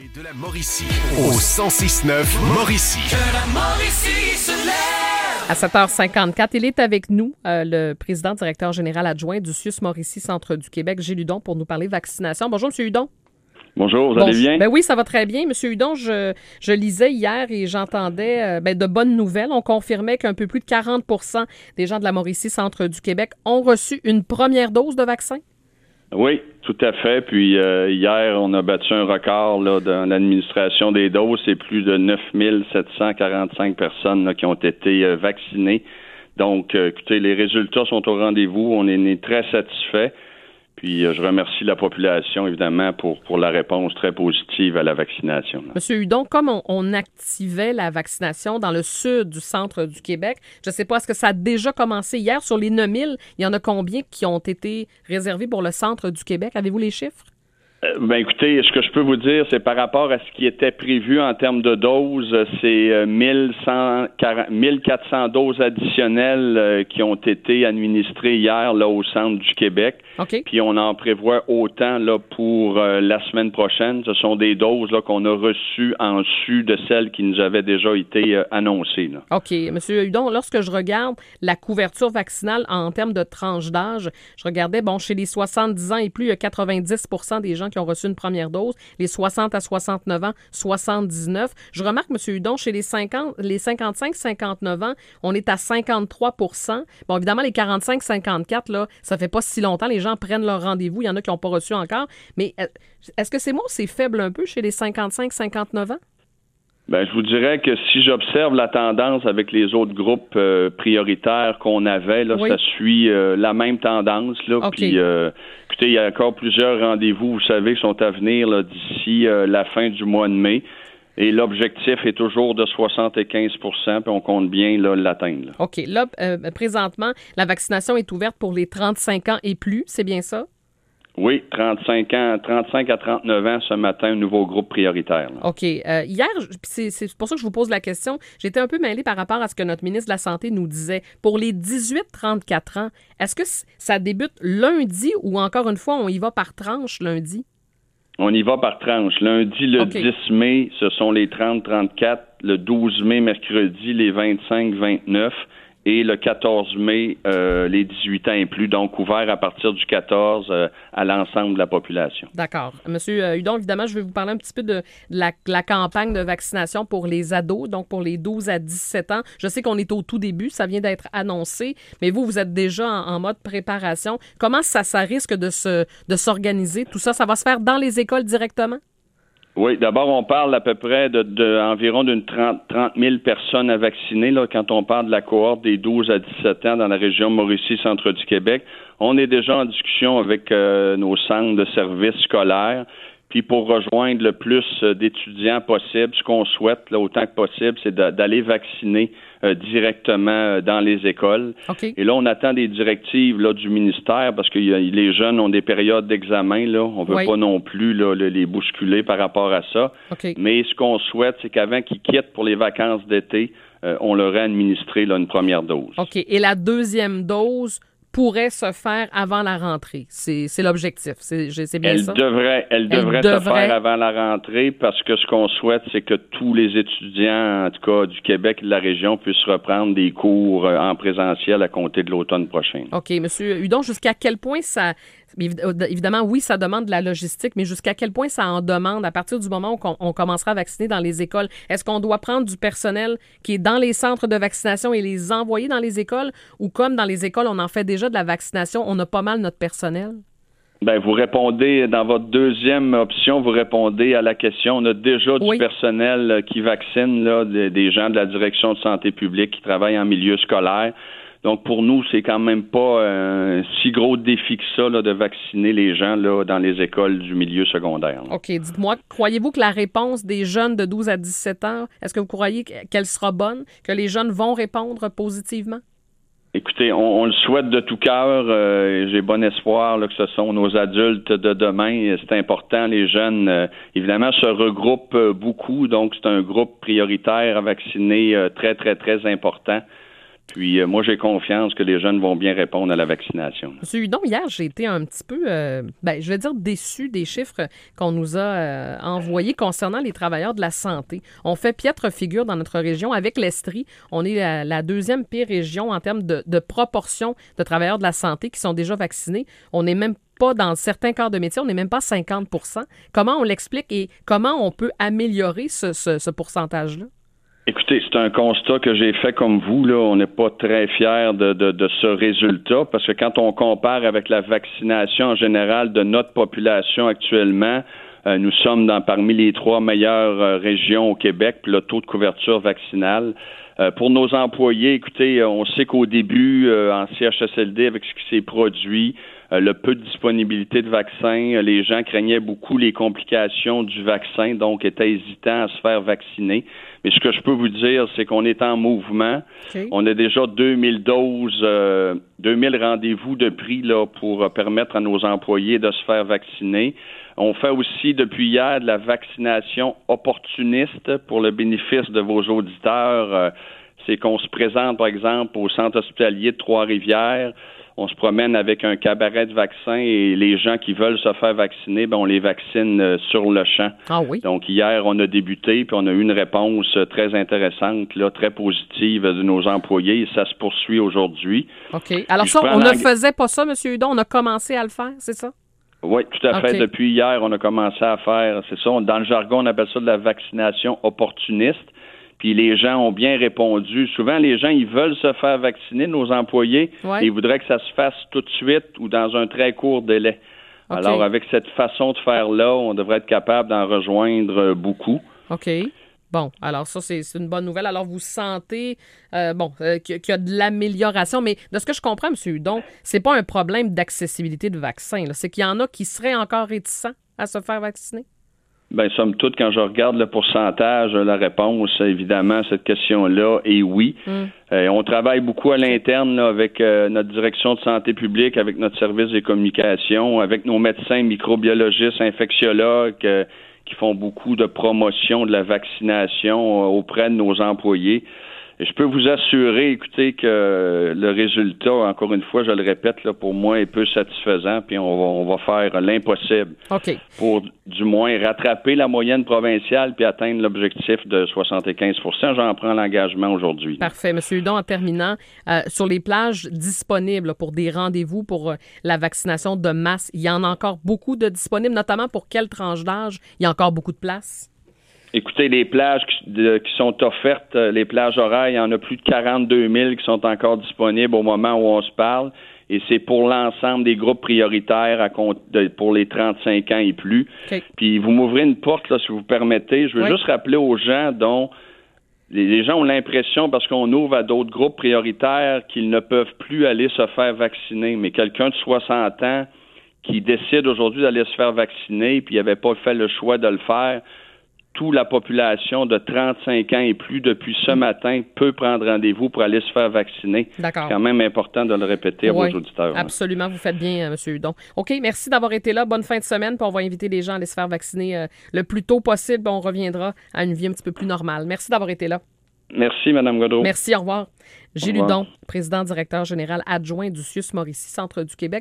De la Mauricie, au 106.9 Mauricie. Que la Mauricie se lève. À 7h54, il est avec nous, le président directeur général adjoint du CIUS Mauricie Centre du Québec, Gilles Hudon, pour nous parler vaccination. Bonjour, M. Hudon. Bonjour, vous allez bien? Ben oui, ça va très bien. M. Hudon, je lisais hier et j'entendais de bonnes nouvelles. On confirmait qu'un peu plus de 40 % des gens de la Mauricie Centre du Québec ont reçu une première dose de vaccin. Oui, tout à fait. Puis hier, on a battu un record là, dans l'administration des doses. C'est plus de 9 745 personnes là, qui ont été vaccinées. Donc, écoutez, les résultats sont au rendez-vous. On est très satisfaits. Puis, je remercie la population, évidemment, pour la réponse très positive à la vaccination. Là. Monsieur Hudon, comme on activait la vaccination dans le sud du centre du Québec, je ne sais pas, est-ce que ça a déjà commencé hier? Sur les 9000, il y en a combien qui ont été réservés pour le centre du Québec? Avez-vous les chiffres? Écoutez, ce que je peux vous dire, c'est par rapport à ce qui était prévu en termes de doses, c'est 1400 doses additionnelles qui ont été administrées hier là au centre du Québec. OK. Puis on en prévoit autant là pour la semaine prochaine. Ce sont des doses là qu'on a reçues en sus de celles qui nous avaient déjà été annoncées. Là. OK. Monsieur Hudon, lorsque je regarde la couverture vaccinale en termes de tranche d'âge, je regardais, chez les 70 ans et plus, il y a 90 % des gens qui ont reçu une première dose. Les 60 à 69 ans, 79. Je remarque, M. Hudon, chez les 55-59 ans, on est à 53 %. Bon, évidemment, les 45-54, là, ça fait pas si longtemps. Les gens prennent leur rendez-vous. Il y en a qui n'ont pas reçu encore. Mais est-ce que c'est moi ou c'est faible un peu chez les 55-59 ans? Je vous dirais que si j'observe la tendance avec les autres groupes prioritaires qu'on avait, là, oui. Ça suit la même tendance. Là. Okay. Puis, écoutez, il y a encore plusieurs rendez-vous, vous savez, qui sont à venir là, d'ici la fin du mois de mai. Et l'objectif est toujours de 75 %, puis on compte bien là, l'atteindre. Là. OK. Là, présentement, la vaccination est ouverte pour les 35 ans et plus, c'est bien ça? Oui, 35 à 39 ans ce matin, un nouveau groupe prioritaire. Là. OK. Hier, c'est pour ça que je vous pose la question, j'étais un peu mêlée par rapport à ce que notre ministre de la Santé nous disait. Pour les 18-34 ans, est-ce que ça débute lundi ou encore une fois, on y va par tranche lundi? On y va par tranche. Lundi, le 10 mai, ce sont les 30-34. Le 12 mai, mercredi, les 25-29. Et le 14 mai, les 18 ans et plus, donc ouvert à partir du 14 à l'ensemble de la population. D'accord. Monsieur Hudon, évidemment, je vais vous parler un petit peu de la campagne de vaccination pour les ados, donc pour les 12 à 17 ans. Je sais qu'on est au tout début, ça vient d'être annoncé, mais vous êtes déjà en mode préparation. Comment ça risque de s'organiser? Tout ça, ça va se faire dans les écoles directement? Oui, d'abord, on parle à peu près d'environ d'une 30 000 personnes à vacciner là, quand on parle de la cohorte des 12 à 17 ans dans la région Mauricie-Centre du Québec. On est déjà en discussion avec nos centres de services scolaires. Puis pour rejoindre le plus d'étudiants possible, ce qu'on souhaite là, autant que possible, c'est d'aller vacciner directement dans les écoles. Okay. Et là, on attend des directives là, du ministère parce que les jeunes ont des périodes d'examen. Là, on veut pas non plus là, les bousculer par rapport à ça. Okay. Mais ce qu'on souhaite, c'est qu'avant qu'ils quittent pour les vacances d'été, on leur ait administré là, une première dose. OK. Et la deuxième dose pourrait se faire avant la rentrée. C'est l'objectif. C'est bien ça? Elle devrait se faire avant la rentrée parce que ce qu'on souhaite, c'est que tous les étudiants, en tout cas du Québec et de la région, puissent reprendre des cours en présentiel à compter de l'automne prochain. OK. Monsieur Hudon, jusqu'à quel point ça... Évidemment, oui, ça demande de la logistique, mais jusqu'à quel point ça en demande à partir du moment où on commencera à vacciner dans les écoles? Est-ce qu'on doit prendre du personnel qui est dans les centres de vaccination et les envoyer dans les écoles? Ou comme dans les écoles, on en fait déjà de la vaccination, on a pas mal notre personnel? Vous répondez, dans votre deuxième option, vous répondez à la question. On a déjà du personnel qui vaccine, là, des gens de la direction de santé publique qui travaillent en milieu scolaire. Donc, pour nous, c'est quand même pas un si gros défi que ça là, de vacciner les gens là, dans les écoles du milieu secondaire. Là. OK. Dites-moi, croyez-vous que la réponse des jeunes de 12 à 17 ans, est-ce que vous croyez qu'elle sera bonne, que les jeunes vont répondre positivement? Écoutez, on le souhaite de tout cœur. J'ai bon espoir là, que ce sont nos adultes de demain. C'est important. Les jeunes, évidemment, se regroupent beaucoup. Donc, c'est un groupe prioritaire à vacciner très, très, très important. Puis moi, j'ai confiance que les jeunes vont bien répondre à la vaccination. Monsieur Hudon, hier, j'ai été un petit peu, je vais dire déçu des chiffres qu'on nous a envoyés concernant les travailleurs de la santé. On fait piètre figure dans notre région. Avec l'Estrie, on est la deuxième pire région en termes de proportion de travailleurs de la santé qui sont déjà vaccinés. On n'est même pas dans certains corps de métier, on n'est même pas 50 %. Comment on l'explique et comment on peut améliorer ce pourcentage-là? Écoutez, c'est un constat que j'ai fait comme vous. Là, on n'est pas très fiers de ce résultat parce que quand on compare avec la vaccination en général de notre population actuellement, nous sommes parmi les 3 meilleures régions au Québec, puis le taux de couverture vaccinale. Pour nos employés, écoutez, on sait qu'au début, en CHSLD, avec ce qui s'est produit, le peu de disponibilité de vaccins, les gens craignaient beaucoup les complications du vaccin, donc étaient hésitants à se faire vacciner. Mais ce que je peux vous dire, c'est qu'on est en mouvement. Okay. On a déjà 2000 doses, 2000 rendez-vous de pris là, pour permettre à nos employés de se faire vacciner. On fait aussi depuis hier de la vaccination opportuniste pour le bénéfice de vos auditeurs. C'est qu'on se présente, par exemple, au centre hospitalier de Trois-Rivières. On se promène avec un cabaret de vaccins et les gens qui veulent se faire vacciner, on les vaccine sur le champ. Ah oui? Donc, hier, on a débuté puis on a eu une réponse très intéressante, là, très positive de nos employés et ça se poursuit aujourd'hui. OK. Alors ça, on ne faisait pas ça, M. Hudon? On a commencé à le faire, c'est ça? Oui, tout à fait. Depuis hier, on a commencé à faire, c'est ça, dans le jargon, on appelle ça de la vaccination opportuniste. Puis les gens ont bien répondu. Souvent, les gens, ils veulent se faire vacciner, nos employés, et ils voudraient que ça se fasse tout de suite ou dans un très court délai. Okay. Alors, avec cette façon de faire-là, on devrait être capable d'en rejoindre beaucoup. OK. Bon, alors ça, c'est une bonne nouvelle. Alors, vous sentez qu'il y a de l'amélioration, mais de ce que je comprends, M. Hudon, c'est pas un problème d'accessibilité de vaccins. C'est qu'il y en a qui seraient encore réticents à se faire vacciner? Bien, somme toute, quand je regarde le pourcentage, la réponse, évidemment, à cette question-là est oui. On travaille beaucoup à l'interne là, avec notre direction de santé publique, avec notre service des communications, avec nos médecins microbiologistes, infectiologues qui font beaucoup de promotion de la vaccination auprès de nos employés. Et je peux vous assurer, écoutez, que le résultat, encore une fois, je le répète, là, pour moi, est peu satisfaisant, puis on va faire l'impossible pour, du moins, rattraper la moyenne provinciale puis atteindre l'objectif de 75 %. J'en prends l'engagement aujourd'hui. Parfait. M. Hudon, en terminant, sur les plages disponibles pour des rendez-vous pour la vaccination de masse, il y en a encore beaucoup de disponibles, notamment pour quelle tranche d'âge? Il y a encore beaucoup de place? Écoutez, les plages qui sont offertes, les plages horaires, il y en a plus de 42 000 qui sont encore disponibles au moment où on se parle. Et c'est pour l'ensemble des groupes prioritaires pour les 35 ans et plus. Okay. Puis vous m'ouvrez une porte, là, si vous permettez. Je veux juste rappeler aux gens dont les gens ont l'impression, parce qu'on ouvre à d'autres groupes prioritaires, qu'ils ne peuvent plus aller se faire vacciner. Mais quelqu'un de 60 ans qui décide aujourd'hui d'aller se faire vacciner, puis il n'avait pas fait le choix de le faire, toute la population de 35 ans et plus depuis ce matin peut prendre rendez-vous pour aller se faire vacciner. D'accord. C'est quand même important de le répéter à vos auditeurs. Absolument, vous faites bien, M. Hudon. OK, merci d'avoir été là. Bonne fin de semaine, puis on va inviter les gens à aller se faire vacciner le plus tôt possible. On reviendra à une vie un petit peu plus normale. Merci d'avoir été là. Merci, Mme Godreau. Merci, au revoir. Gilles Hudon, président directeur général adjoint du CIUS Mauricie, Centre du Québec.